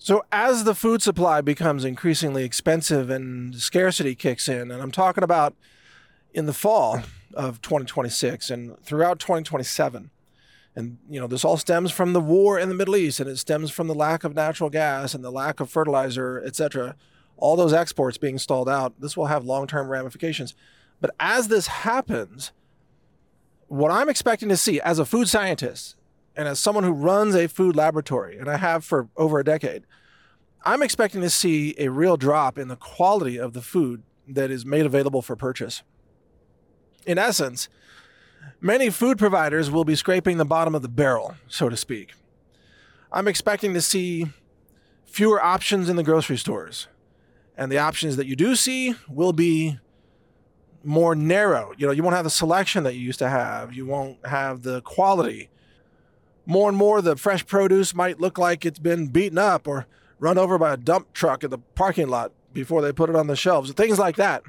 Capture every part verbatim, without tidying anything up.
So as the food supply becomes increasingly expensive and scarcity kicks in, and I'm talking about in the fall of twenty twenty-six and throughout twenty twenty-seven, and you know this all stems from the war in the Middle East, and it stems from the lack of natural gas and the lack of fertilizer, et cetera. All those exports being stalled out, this will have long-term ramifications. But as this happens, what I'm expecting to see as a food scientist and as someone who runs a food laboratory, and I have for over a decade, I'm expecting to see a real drop in the quality of the food that is made available for purchase. In essence, many food providers will be scraping the bottom of the barrel, so to speak. I'm expecting to see fewer options in the grocery stores. And the options that you do see will be more narrow. You know, you won't have the selection that you used to have. You won't have the quality. More and more, the fresh produce might look like it's been beaten up or run over by a dump truck in the parking lot before they put it on the shelves. Things like that.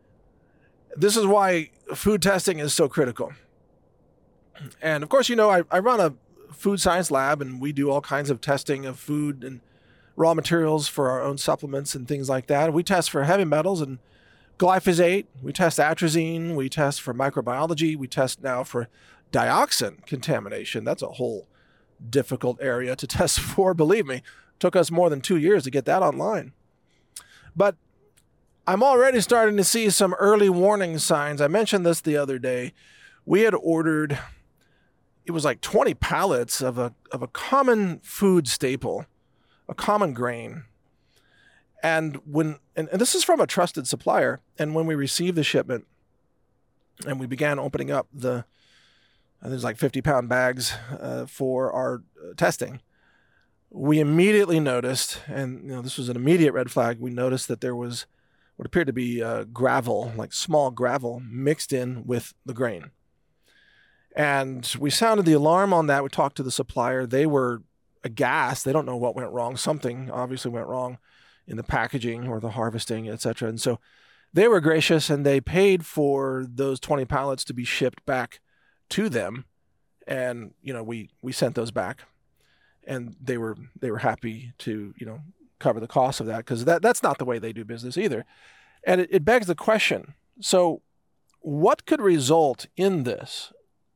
This is why food testing is so critical. And of course, you know, I, I run a food science lab, and we do all kinds of testing of food and raw materials for our own supplements and things like that. We test for heavy metals and glyphosate. We test atrazine. We test for microbiology. We test now for dioxin contamination. That's a whole difficult area to test for, believe me. It took us more than two years to get that online. But I'm already starting to see some early warning signs. I mentioned this the other day. We had ordered, it was like twenty pallets of a of a common food staple, a common grain. And when and, and this is from a trusted supplier, and when we received the shipment and we began opening up the uh, there's like fifty pound bags uh, for our uh, testing, we immediately noticed, and you know this was an immediate red flag, we noticed that there was what appeared to be uh, gravel, like small gravel, mixed in with the grain. And we sounded the alarm on that. We talked to the supplier. They were aghast. They don't know what went wrong. Something obviously went wrong in the packaging or the harvesting, et cetera. And so they were gracious, and they paid for those twenty pallets to be shipped back to them. And, you know, we, we sent those back, and they were, they were happy to, you know, cover the cost of that, because that, that's not the way they do business either. And it, it begs the question, so what could result in this?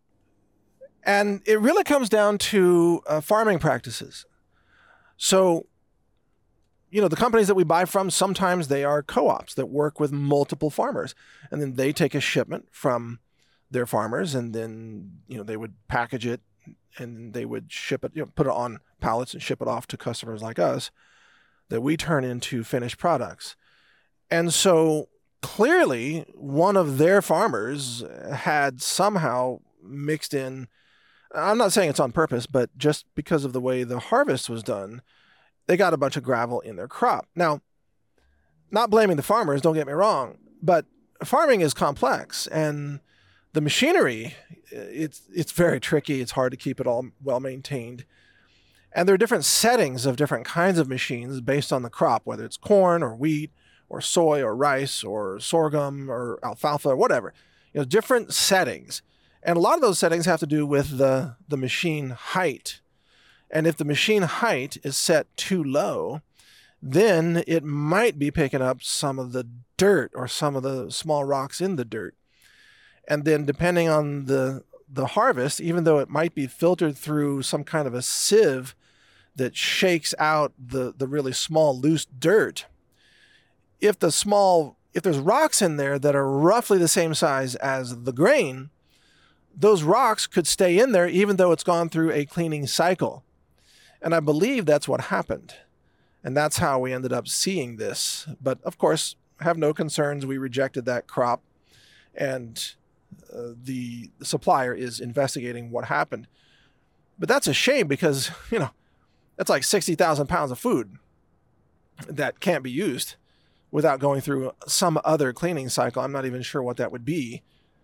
And it really comes down to uh, farming practices. So, you know, the companies that we buy from, sometimes they are co-ops that work with multiple farmers, and then they take a shipment from their farmers, and then, you know, they would package it, and they would ship it, you know, put it on pallets and ship it off to customers like us that we turn into finished products. And so clearly one of their farmers had somehow mixed in, I'm not saying it's on purpose, but just because of the way the harvest was done, they got a bunch of gravel in their crop. Now, not blaming the farmers, don't get me wrong, but farming is complex, and the machinery, it's it's very tricky. It's hard to keep it all well maintained. And there are different settings of different kinds of machines based on the crop, whether it's corn or wheat or soy or rice or sorghum or alfalfa or whatever. You know, different settings. And a lot of those settings have to do with the, the machine height. And if the machine height is set too low, then it might be picking up some of the dirt or some of the small rocks in the dirt. And then depending on the the harvest, even though it might be filtered through some kind of a sieve that shakes out the, the really small loose dirt, if the small, if there's rocks in there that are roughly the same size as the grain, those rocks could stay in there even though it's gone through a cleaning cycle. And I believe that's what happened. And that's how we ended up seeing this. But of course, have no concerns. We rejected that crop, and uh, the, the supplier is investigating what happened. But that's a shame, because, you know, that's like sixty thousand pounds of food that can't be used without going through some other cleaning cycle. I'm not even sure what that would be,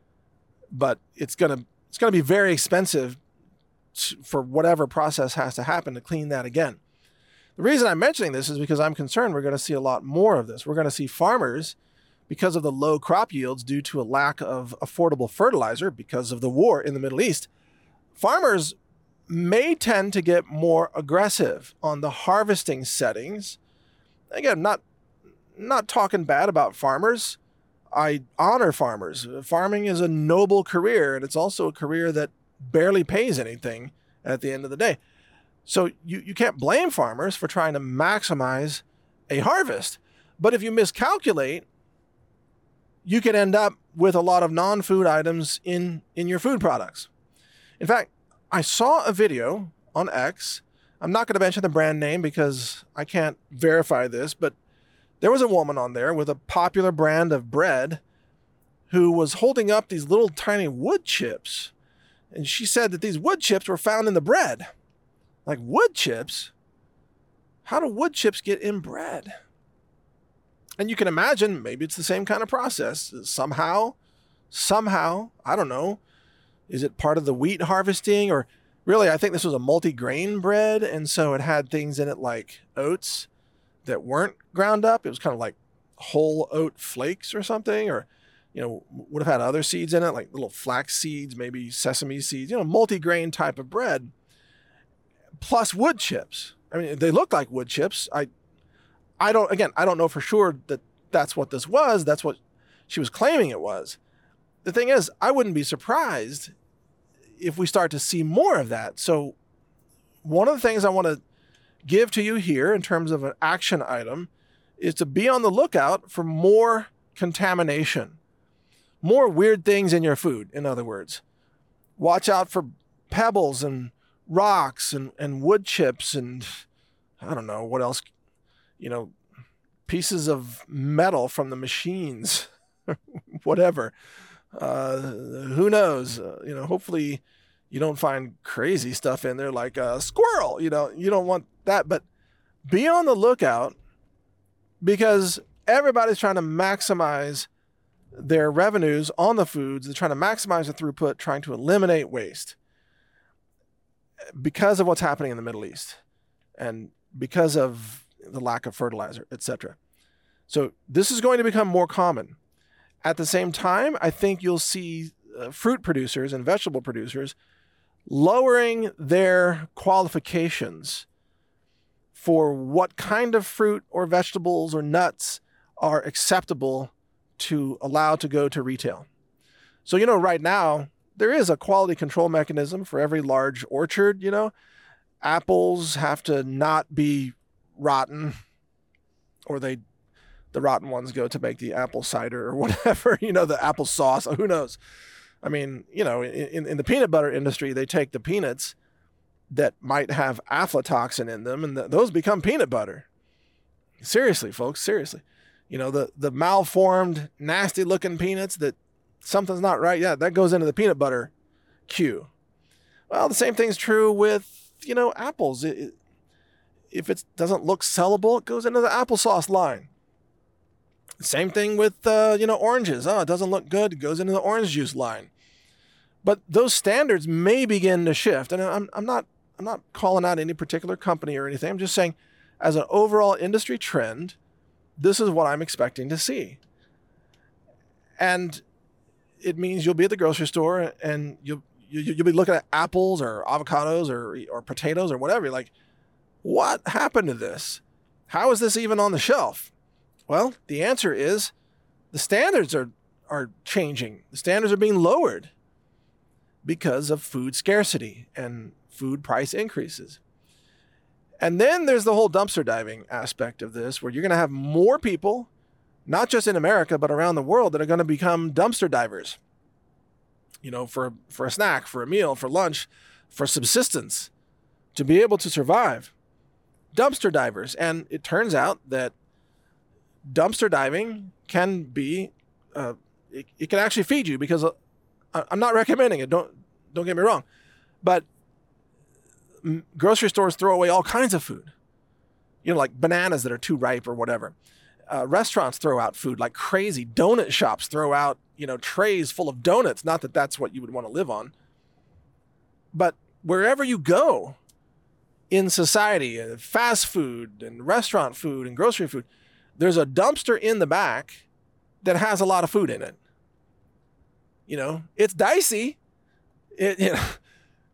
but it's going to, it's going to be very expensive for whatever process has to happen to clean that again. The reason I'm mentioning this is because I'm concerned we're going to see a lot more of this. We're going to see farmers, because of the low crop yields due to a lack of affordable fertilizer because of the war in the Middle East, farmers may tend to get more aggressive on the harvesting settings. Again, not not talking bad about farmers. I honor farmers. Farming is a noble career, and it's also a career that barely pays anything at the end of the day. So you, you can't blame farmers for trying to maximize a harvest. But if you miscalculate, you could end up with a lot of non-food items in, in your food products. In fact, I saw a video on X. I'm not going to mention the brand name because I can't verify this, but there was a woman on there with a popular brand of bread who was holding up these little tiny wood chips. And she said that these wood chips were found in the bread. Like, wood chips? How do wood chips get in bread? And you can imagine maybe it's the same kind of process. Somehow, somehow, I don't know, is it part of the wheat harvesting? Or really, I think this was a multi-grain bread, and so it had things in it like oats that weren't ground up. It was kind of like whole oat flakes or something, or, you know, would have had other seeds in it, like little flax seeds, maybe sesame seeds, you know, multi-grain type of bread, plus wood chips. I mean, they look like wood chips. I, I don't, again, I don't know for sure that that's what this was. That's what she was claiming it was. The thing is, I wouldn't be surprised if we start to see more of that. So one of the things I want to give to you here in terms of an action item is to be on the lookout for more contamination, more weird things in your food. In other words, watch out for pebbles and rocks and, and wood chips and I don't know what else, you know, pieces of metal from the machines, whatever. Uh, who knows? Uh, you know, hopefully you don't find crazy stuff in there like a squirrel. You know, you don't want that, but be on the lookout because everybody's trying to maximize their revenues on the foods. They're trying to maximize the throughput, trying to eliminate waste because of what's happening in the Middle East and because of the lack of fertilizer, et cetera. So this is going to become more common. At the same time, I think you'll see uh, fruit producers and vegetable producers lowering their qualifications for what kind of fruit or vegetables or nuts are acceptable to allow to go to retail. So, you know, right now, there is a quality control mechanism for every large orchard, you know. Apples have to not be rotten, or they the rotten ones go to make the apple cider or whatever, you know, the apple sauce, who knows? I mean, you know, in, in the peanut butter industry, they take the peanuts that might have aflatoxin in them, and th- those become peanut butter. Seriously, folks, seriously. You know, the, the malformed, nasty-looking peanuts that something's not right, yeah, that goes into the peanut butter queue. Well, the same thing's true with, you know, apples. It, it, if it doesn't look sellable, it goes into the applesauce line. Same thing with, uh, you know, oranges. Oh, it doesn't look good. It goes into the orange juice line. But those standards may begin to shift. And I'm, I'm not, I'm not calling out any particular company or anything. I'm just saying, as an overall industry trend, this is what I'm expecting to see. And it means you'll be at the grocery store and you'll, you, you'll be looking at apples or avocados or, or potatoes or whatever. You're like, what happened to this? How is this even on the shelf? Well, the answer is the standards are, are changing. The standards are being lowered because of food scarcity and food price increases. And then there's the whole dumpster diving aspect of this, where you're going to have more people, not just in America, but around the world, that are going to become dumpster divers, you know, for, for a snack, for a meal, for lunch, for subsistence, to be able to survive. Dumpster divers. And it turns out that dumpster diving can be, uh, it, it can actually feed you, because uh, I'm not recommending it. Don't, don't get me wrong. But m- grocery stores throw away all kinds of food, you know, like bananas that are too ripe or whatever. Uh, restaurants throw out food like crazy. Donut shops throw out, you know, trays full of donuts. Not that that's what you would want to live on. But wherever you go in society, uh, fast food and restaurant food and grocery food, there's a dumpster in the back that has a lot of food in it. You know, it's dicey. It, you know,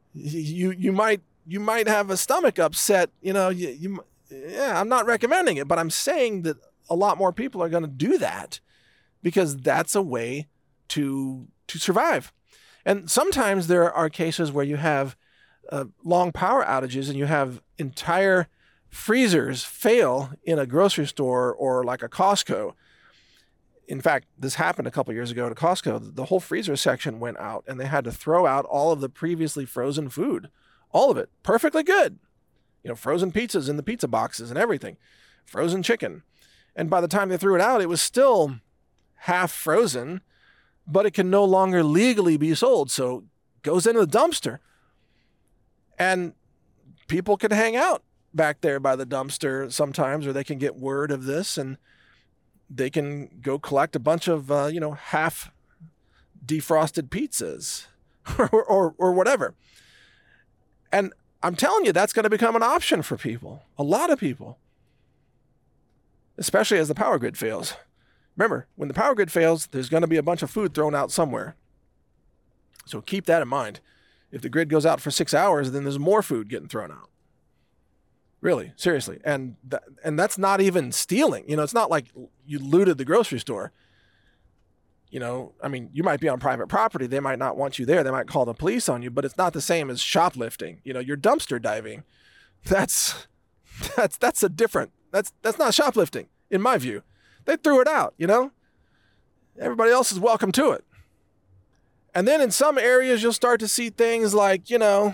you you might you might have a stomach upset. You know, you, you yeah, I'm not recommending it, but I'm saying that a lot more people are going to do that because that's a way to to survive. And sometimes there are cases where you have uh, long power outages and you have entire freezers fail in a grocery store or like a Costco. In fact, this happened a couple years ago at Costco. The whole freezer section went out and they had to throw out all of the previously frozen food. All of it. Perfectly good. You know, frozen pizzas in the pizza boxes and everything. Frozen chicken. And by the time they threw it out, it was still half frozen, but it can no longer legally be sold. So it goes into the dumpster. And people can hang out back there by the dumpster sometimes, or they can get word of this and they can go collect a bunch of, uh, you know, half defrosted pizzas or, or, or whatever. And I'm telling you, that's going to become an option for people, a lot of people, especially as the power grid fails. Remember, when the power grid fails, there's going to be a bunch of food thrown out somewhere. So keep that in mind. If the grid goes out for six hours, then there's more food getting thrown out. Really, seriously. And that, and that's not even stealing. You know, it's not like you looted the grocery store. You know, I mean, you might be on private property. They might not want you there. They might call the police on you, but it's not the same as shoplifting. You know, you're dumpster diving. That's that's that's a different. That's that's not shoplifting in my view. They threw it out, you know? Everybody else is welcome to it. And then in some areas you'll start to see things like, you know,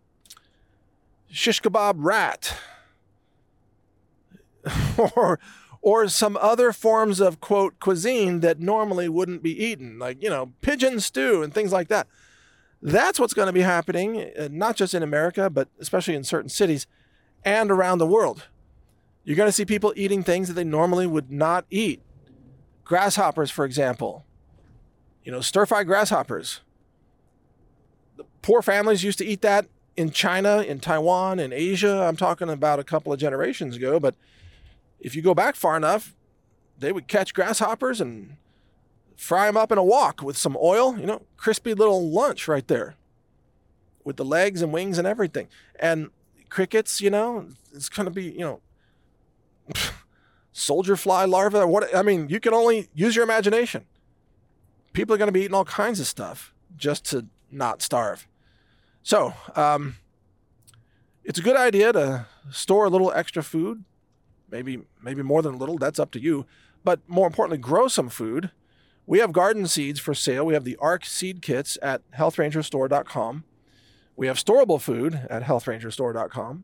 shish kebab rat or or some other forms of, quote, cuisine that normally wouldn't be eaten, like, you know, pigeon stew and things like that. That's what's going to be happening, uh, not just in America, but especially in certain cities and around the world. You're going to see people eating things that they normally would not eat. Grasshoppers, for example. You know, stir-fried grasshoppers. The poor families used to eat that in China, in Taiwan, in Asia. I'm talking about a couple of generations ago, but if you go back far enough, they would catch grasshoppers and fry them up in a wok with some oil, you know, crispy little lunch right there with the legs and wings and everything. And crickets, you know, it's going to be, you know, soldier fly larvae. What I mean, you can only use your imagination. People are going to be eating all kinds of stuff just to not starve. So, um, it's a good idea to store a little extra food. Maybe maybe more than a little, that's up to you. But more importantly, grow some food. We have garden seeds for sale. We have the ARC seed kits at health ranger store dot com. We have storable food at health ranger store dot com.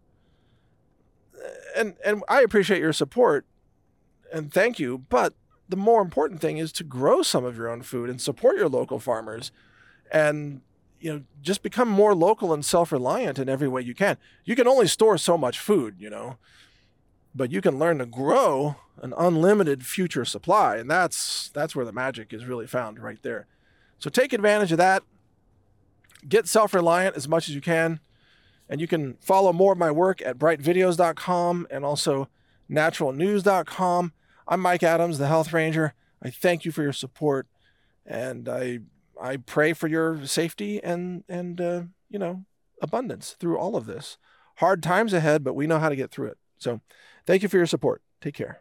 And and I appreciate your support and thank you, but the more important thing is to grow some of your own food and support your local farmers and, you know, just become more local and self-reliant in every way you can. You can only store so much food, you know, but you can learn to grow an unlimited future supply. And that's, that's where the magic is really found right there. So take advantage of that. Get self-reliant as much as you can. And you can follow more of my work at bright videos dot com and also natural news dot com. I'm Mike Adams, the Health Ranger. I thank you for your support, and I I pray for your safety and and uh, you know, abundance through all of this. Hard times ahead, but we know how to get through it. So, thank you for your support. Take care.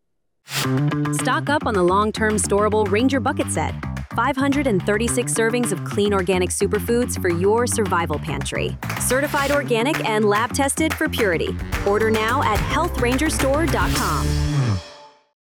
Stock up on the long-term storable Ranger Bucket Set. five hundred thirty-six servings of clean organic superfoods for your survival pantry. Certified organic and lab tested for purity. Order now at health ranger store dot com.